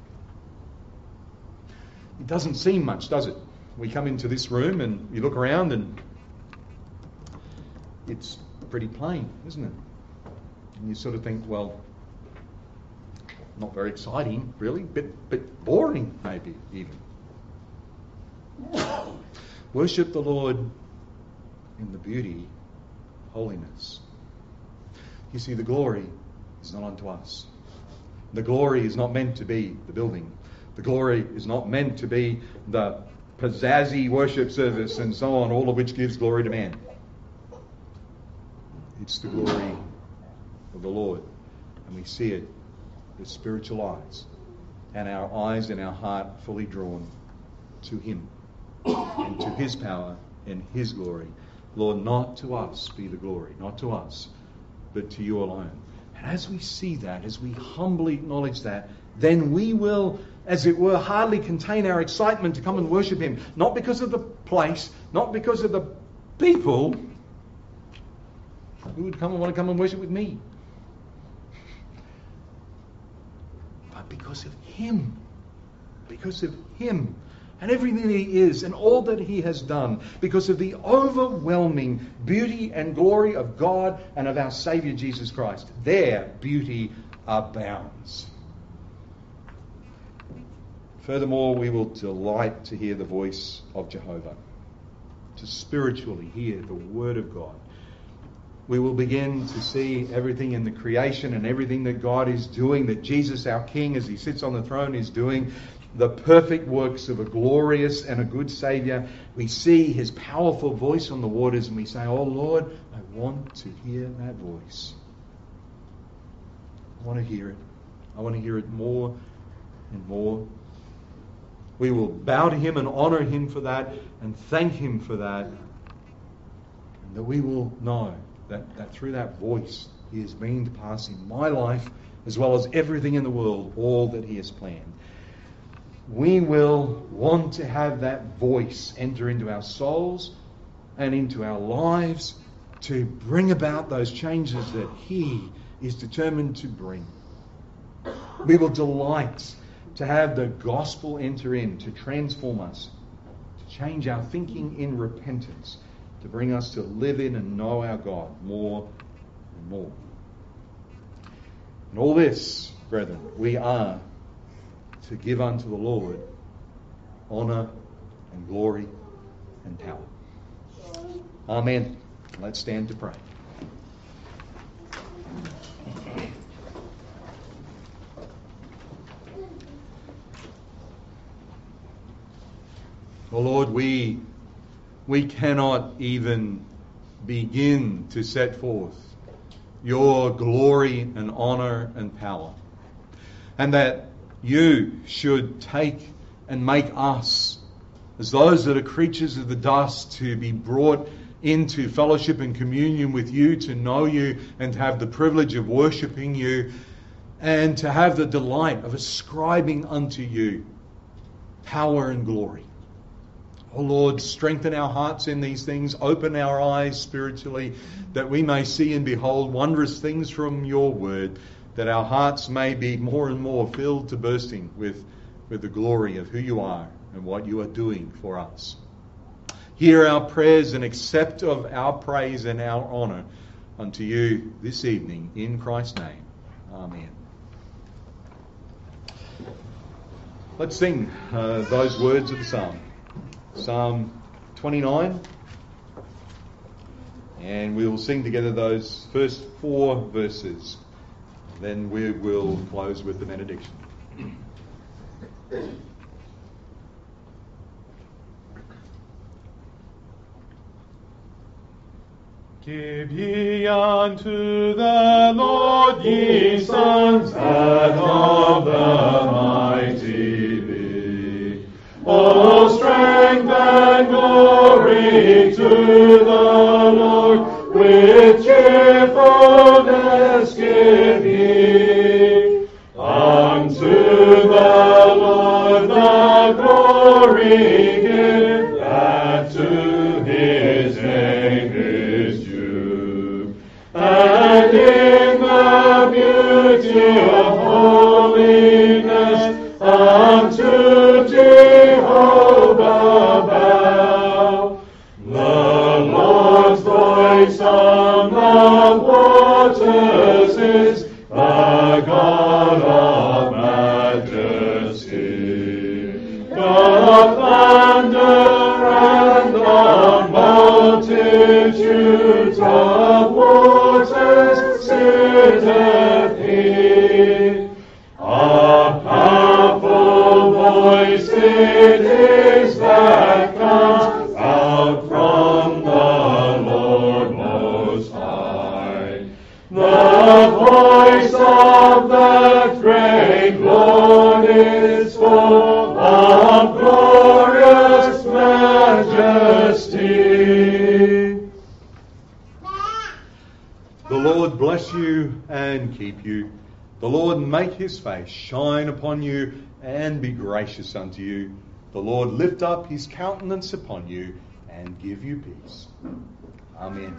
S1: It doesn't seem much, does it? We come into this room and you look around and it's pretty plain, isn't it? And you sort of think, well, not very exciting, really, bit bit boring, maybe even. Worship the Lord in the beauty, holiness. You see, the glory is not unto us. The glory is not meant to be the building. The glory is not meant to be the pizzazzy worship service and so on, all of which gives glory to man. It's the glory of the Lord, and we see it with spiritual eyes, and our eyes and our heart fully drawn to him and to his power and his glory. Lord, not to us be the glory, not to us, but to you alone. And as we see that, as we humbly acknowledge that, then we will, as it were, hardly contain our excitement to come and worship him. Not because of the place, not because of the people. Who would come and want to come and worship with me? But because of him. Because of him. and everything that he is and all that he has done, because of the overwhelming beauty and glory of God and of our Saviour Jesus Christ. Their beauty abounds. Furthermore, we will delight to hear the voice of Jehovah, to spiritually hear the Word of God. We will begin to see everything in the creation and everything that God is doing, that Jesus, our King, as he sits on the throne, is doing, the perfect works of a glorious and a good Saviour. We see his powerful voice on the waters and we say, oh Lord, I want to hear that voice. I want to hear it. I want to hear it more and more. We will bow to him and honour him for that and thank him for that. And that we will know that, that through that voice he is meaning to pass in my life as well as everything in the world, all that he has planned. We will want to have that voice enter into our souls and into our lives to bring about those changes that he is determined to bring. We will delight to have the gospel enter in, to transform us, to change our thinking in repentance, to bring us to live in and know our God more and more. And all this, brethren, we are to give unto the Lord honour and glory and power. Amen. Let's stand to pray. Oh Lord, we, we cannot even begin to set forth your glory and honour and power. And that you should take and make us, as those that are creatures of the dust, to be brought into fellowship and communion with you, to know you and to have the privilege of worshipping you, and to have the delight of ascribing unto you power and glory. Oh Lord, strengthen our hearts in these things, open our eyes spiritually, that we may see and behold wondrous things from your word, that our hearts may be more and more filled to bursting with, with the glory of who you are and what you are doing for us. Hear our prayers and accept of our praise and our honour unto you this evening, in Christ's name. Amen. Let's sing uh, those words of the psalm. Psalm twenty-nine. And we will sing together those first four verses. Then we will close with the benediction.
S2: Give ye unto the Lord, ye sons that of the mighty be. All strength and glory to the Lord, with cheerfulness give ye. Unto the Lord the glory give, that to his name is due. And in the beauty of holiness unto Jehovah bow. The Lord's voice on the waters is the God of majesty. The thunder and the multitudes of waters sitteth he. A powerful voice it is that comes out from the Lord Most High. The voice of the great Lord is full of glorious majesty.
S1: The Lord bless you and keep you. The Lord make his face shine upon you and be gracious unto you. The Lord lift up his countenance upon you and give you peace. Amen.